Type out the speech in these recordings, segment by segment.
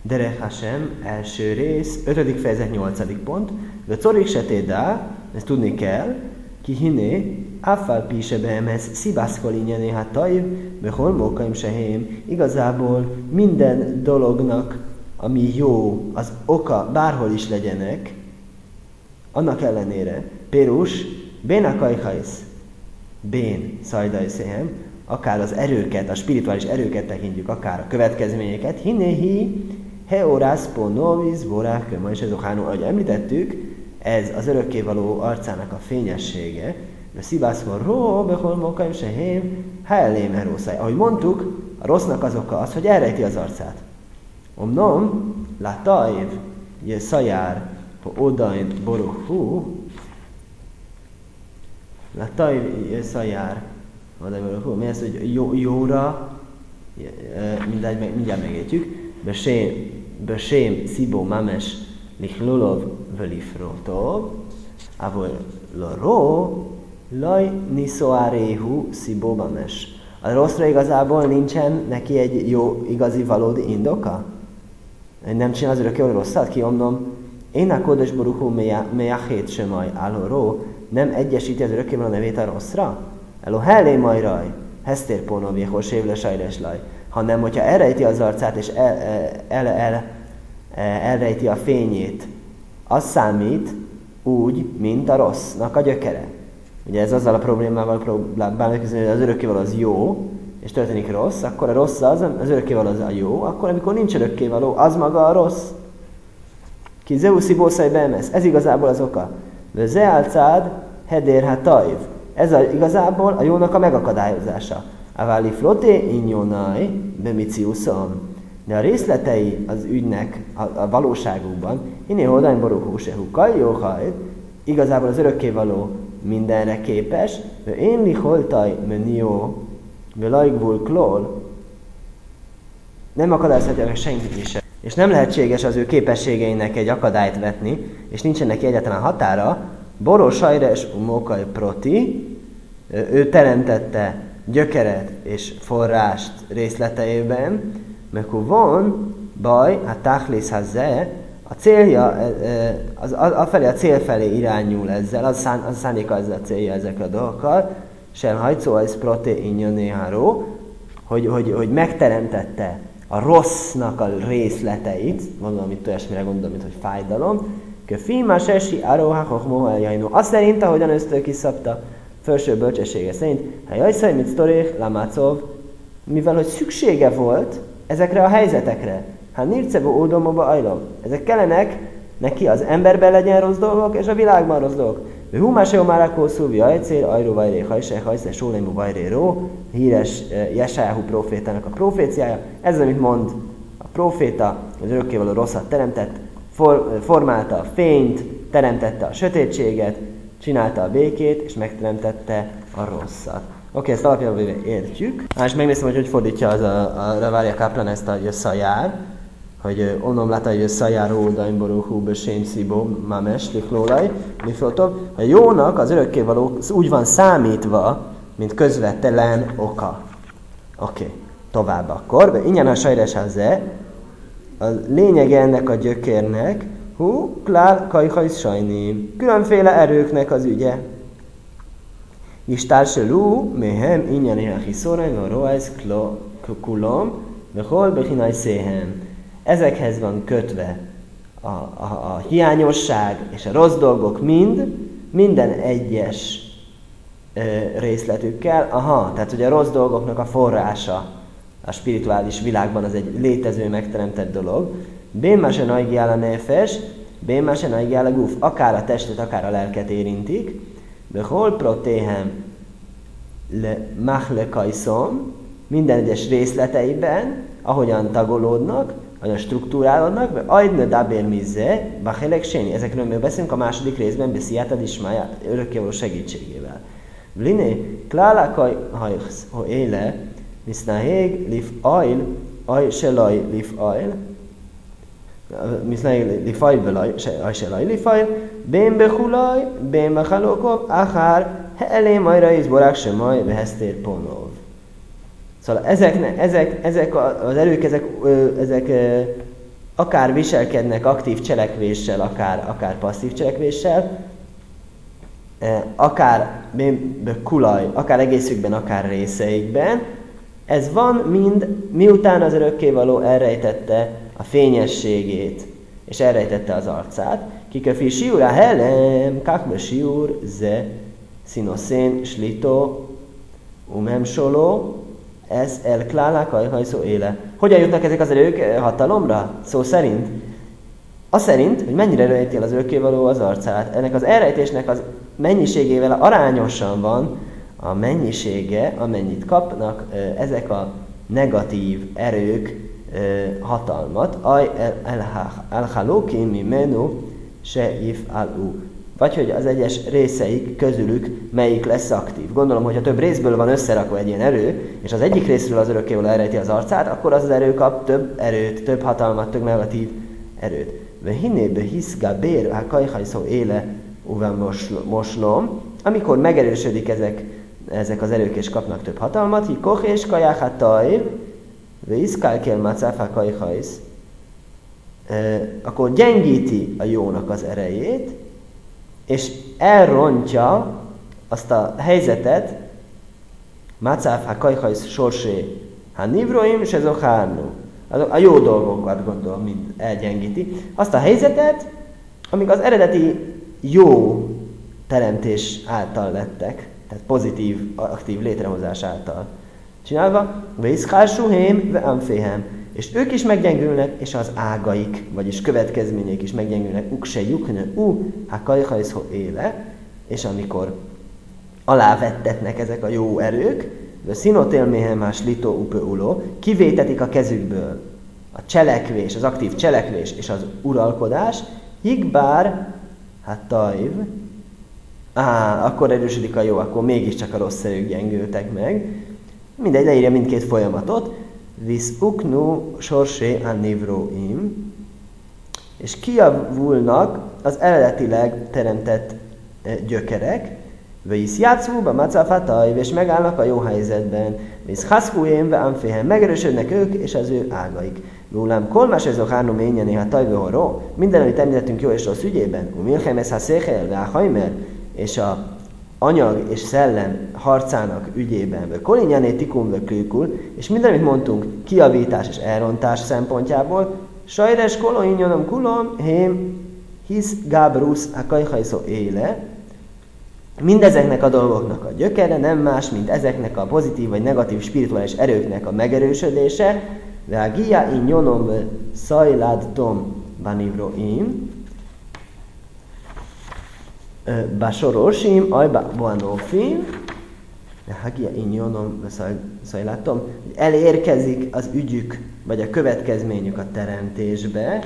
Derech Hashem, első rész, 5. fejezet, 8. pont. De corik se tédá, ezt tudni kell, ki hiné, áffál píse beemez, szibászkol ingyené hát tajv, behol mókaim sehém. Igazából minden dolognak, ami jó, az oka bárhol is legyenek, annak ellenére, Pérus, bénakajhajsz, bén szajdajszéhem, akár az erőket, a spirituális erőket tekintjük, akár a következményeket, hinéhi, heorászpó noviz, vorák, ma is ez okánó, ahogy említettük, ez az örökkévaló arcának a fényessége, de szibászkor ró, behol mókaim sehém, ha elém erószáj. Ahogy mondtuk, a rossznak az oka az, hogy elrejti az arcát. Omnom, la tajv, je szajár, po odain boruhú, la tajv, je szajár, odain boruhú. Mi ez, hogy jóra, mindjárt megértjük, besém szibó mames, lichlulov, velifrótov, avol loró, laj niszoáréhu szibó mames. A rosszra igazából nincsen neki egy jó, igazi, valódi indoka? Nem csinál az örökkévaló rosszat? Kiomnom, én a kódes boruhú mejachét semaj álloró, nem egyesíti az örökkévaló nevét a rosszra? Elo hellé majraj, hesztérpónov, jehol sévle sajreslaj. Hanem, hogyha elrejti az arcát és elrejti a fényét, az számít úgy, mint a rossznak a gyökere. Ugye ez azzal a problémával próbálnak, hogy az örökkévaló az jó, és történik rossz, akkor a rossz az örökkévaló az a jó, akkor amikor nincs örökkévaló, az maga a rossz. Ki zeuszi bószai beemesz. Ez igazából az oka. De ze álcád hedér hát tajv. Ez igazából a jónak a megakadályozása. Aváli floté injónaj bemiciuszom. De a részletei az ügynek a valóságukban, iné hodány boruhú se hukaj, jóhaj, igazából az örökkévaló mindenre képes, de én liholtaj menió, de lajgvul klól, nem akadályozhatja meg senki sem. És nem lehetséges az ő képességeinek egy akadályt vetni, és nincsen neki egyáltalán határa. Boró sajres umókaj proti, ő teremtette gyökeret és forrást részleteiben, mert van baj, hát táchlész hazze, a célja, afelé a cél felé irányul ezzel, az szándéka ezzel a célja ezekre a dolgokkal, sem hajtszó ez proté inyonéháró, hogy megteremtette a rossznak a részleteit, mondom, itt olyasmire gondolom, mint hogy fájdalom, köfíma sesi aróhákok mohaljajnó. Azt szerint, ahogyan ősztől kiszabta, felső bölcsessége szerint, ha jajszaj mit sztorék, lamácov, mivel hogy szüksége volt ezekre a helyzetekre, hát nircevó ódomóba ajlom. Ezek kellenek neki az emberben legyen rossz dolgok, és a világban rossz dolgok. Ő húmáse omárakó szúvi ajcér, ajró vajré hajse, hajsze, sólémú vajré ró, híres Jesájáhu profétának a proféciája. Ez az, amit mond a proféta, az örökkévaló rosszat teremtett, formálta a fényt, teremtette a sötétséget, csinálta a békét, és megteremtette a rosszat. Oké, ezt alapjában véve értjük. És megnéztem, hogy fordítja az a Ravárja Kaplan ezt a jösszajár, hogy onnom látta, hogy jösszajár ódaim boruhú besém szibó mames liklólaj, liflotov. A jónak az örökkévaló úgy van számítva, mint közvetlen oka. Oké, tovább akkor. Ingyen a sajres hazze, a lényege ennek a gyökérnek, klál kajhajsz sajni, különféle erőknek az ügye. Istárselú, méhem, ingyen éhaki szóraim, a roász kulom, behol behinaj széhem. Ezekhez van kötve a hiányosság és a rossz dolgok minden egyes részletükkel. Tehát ugye a rossz dolgoknak a forrása a spirituális világban az egy létező, megteremtett dolog. Bénmásen ajgiál a nefes, bénmásen ajgiál a guf. Akár a testet, akár a lelket érintik. Behol protéhem le machlekajszom, minden egyes részleteiben, ahogyan tagolódnak, ahogyan struktúrálódnak, ajdne dabér mizze, bachelek séni. Ezekről még beszélünk a második részben, besziátad ismája örökkévaló segítségével. Vliné, klálakaj hajsz, ho éle, misznahég lif ajl, aj selaj lif ajl, misznahég lif ajl velaj, aj selaj lif ajl, bén behulaj, bén bechalókov, akár, he elé majra izborák sem maj, behesztér ponov. Szóval ezek az erők, ezek akár viselkednek aktív cselekvéssel, akár passzív cselekvéssel, akár kulaj, akár egészükben, akár részeikben, ez van mind, miután az örökkévaló elrejtette a fényességét, és elrejtette az arcát. Kiköfi siúra helem, kakbe siúr, ze, szinoszén, slito, umemsoló, ez el klálák ajhajszó éle. Hogyan jutnak ezek az erők hatalomra? Szó szerint? Az szerint, hogy mennyire rejti el az örökkévaló az arcát. Ennek az elrejtésnek az mennyiségével arányosan van a mennyisége, amennyit kapnak ezek a negatív erők hatalmat. Aj el-halókim mi menu se if al-u. Vagy hogy az egyes részeik közülük melyik lesz aktív. Gondolom, hogyha több részből van összerakva egy ilyen erő, és az egyik részről az örökkévaló elrejti az arcát, akkor az erő kap több erőt, több hatalmat, több negatív erőt. Ve hinnébe hiszgá bér, ha kajhajszó éle uven moslom, amikor megerősödik ezek az erők és kapnak több hatalmat, hi koch és kajáhát tajv, ve iszkálkél macáfá kajhajsz, akkor gyengíti a jónak az erejét, és elrontja azt a helyzetet, macáfá kajhajsz sorsé, ha nivroim se zohárnu, a jó dolgokat gondolom, mind elgyengíti, azt a helyzetet, amik az eredeti jó teremtés által lettek, tehát pozitív, aktív létrehozás által csinálva, veiszkálsuhém, ve amféhem, és ők is meggyengülnek, és az ágaik, vagyis következmények is meggyengülnek, ukse jukne, ha kajhajszho éle, és amikor alávettetnek ezek a jó erők, de színotélméhem más litó upe uló, kivétetik a kezükből a cselekvés, az aktív cselekvés és az uralkodás, higbár, hát tajv, akkor erősödik a jó, akkor mégiscsak a rossz erők gyengültek meg. Mindegy, leírja mindkét folyamatot. Visz uknu sorsé a nivróim, és kijavulnak az eredetileg teremtett gyökerek, Visz játszúba macáfatajv, és megállnak a jó helyzetben, Visz haszkújén, ve amféhen, megerősödnek ők és az ő ágaik. Rólám kolmás ez a hárnom énjené, ha tajvőhoró, minden, amit említettünk jó és rossz ügyében, milchemes ha széchel, ve a hajmer, és a anyag és szellem harcának ügyében, ve kolinyané tikum, ve kőkul, és minden, amit mondtunk, kijavítás és elrontás szempontjából, sajres koloinyonom kulom, hém, hisz gábrusz a kajhajszó éle, mindezeknek a dolgoknak a gyökere nem más, mint ezeknek a pozitív vagy negatív spirituális erőknek a megerősödése, de a gia in nyonom szajlád tom banivroim, basorosim, ajba boanofim, de a gia in nyonom szajlád tom, elérkezik az ügyük, vagy a következményük a teremtésbe,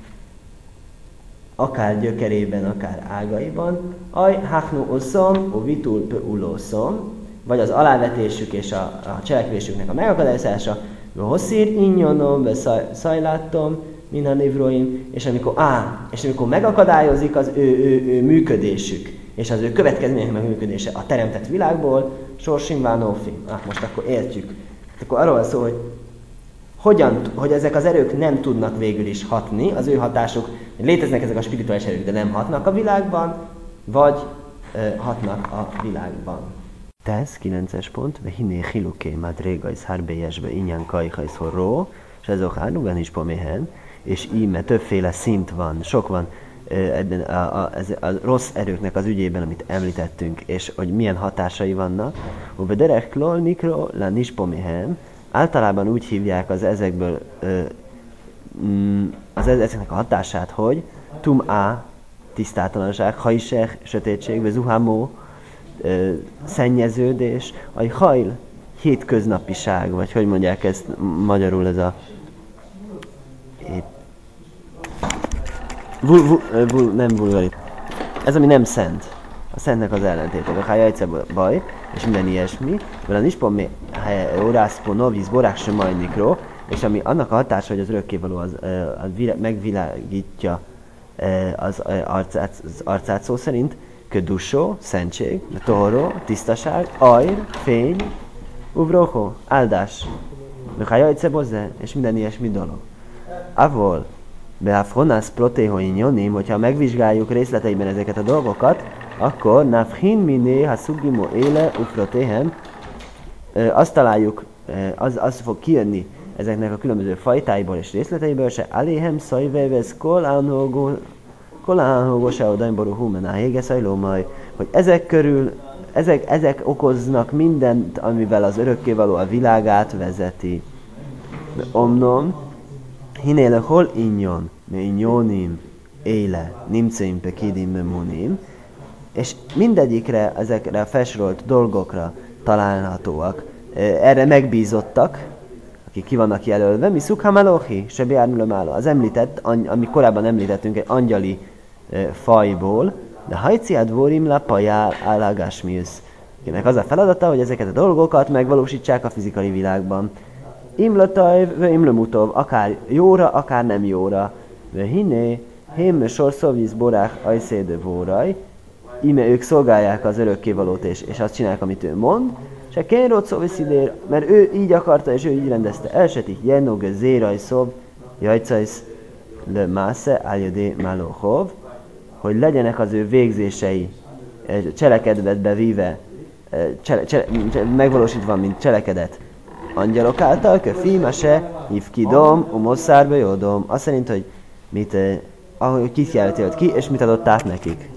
akár gyökerében, akár ágaiban, aj hachnu oszom, o vitul pe ulószom, vagy az alávetésük és a cselekvésüknek a megakadályozása, hosszír innyonom, ve szajlátom, minha nivroim, és amikor megakadályozik az ő működésük, és az ő következményeknek működése a teremtett világból, sorsim vánófim. Most akkor értjük. Akkor arról van szó, hogy ezek az erők nem tudnak végül is hatni, az ő hatásuk, léteznek ezek a spirituális erők, de nem hatnak a világban, vagy hatnak a világban. Tesz, 9-es pont, ve hinné hiluké madrégajsz harbélyesbe inyan kajhajsz horró, és ez okárnuben is poméhen, és íme többféle szint van, sok van ebben a rossz erőknek az ügyében, amit említettünk, és hogy milyen hatásai vannak. Ove derek klol nikro la nispoméhen, általában úgy hívják az ezekből ezeknek a hatását, hogy tum-á, tisztátalanság, hajsech, sötétség, vagy zuhámó, szennyeződés, a hajl, hétköznapiság, vagy hogy mondják ezt magyarul, ez a nem vulgarit. Ez, ami nem szent. A szentnek az ellentéte. Ha jajce baj, és minden ilyesmi, mert a nispon órászpon noviz borák sem majnikról, és ami annak a hatása, hogy az örökkévaló megvilágítja az arcát szó szerint, ködusó, szentség, tohoró, tisztaság, ajr, fény, uvroho, áldás, ha jajce bozze, és minden ilyesmi dolog. Avol, Beafronász protéhoinyonim, hogyha megvizsgáljuk részleteiben ezeket a dolgokat, akkor nafhin miné hasugimo éle uprotéhem, azt találjuk, az fog kijönni ezeknek a különböző fajtáiból és részleteiből, se aléhem szajvevez kol ánhógó se odaimború humená hégeszajlómaj, hogy ezek körül, ezek okoznak mindent, amivel az örökkévaló a világát vezeti. De omnom, hinéle hol inyon, me inyonim, éle, nimceim pekidim memunim, és mindegyikre, ezekre a felsorolt dolgokra találhatóak, erre megbízottak, akik ki vannak jelölve, mi szukhamalohi, se biármülömálló, az említett, ami korábban említettünk, egy angyali fajból, de hajciád vorim la pajál állagasmiusz. Akinek az a feladata, hogy ezeket a dolgokat megvalósítsák a fizikai világban. Imlatajv, imlömutov, akár jóra, akár nem jóra. Hiné, hém sorszovjiz borák ajszédő vóraj, íme ők szolgálják az örökkévalót, és azt csinálják, amit ő mond, se kénrót szóviszidér, mert ő így akarta, és ő így rendezte. Elsetik jennog zéraj szov, jajcajsz le másze áljödé málóhov, hogy legyenek az ő végzései cselekedetbe víve, megvalósítva, mint cselekedet angyalok által, köfima se hívkidom, umosszárbe jódom. Azt szerint, hogy mit, ahogy kit jelölt ki, és mit adott át nekik.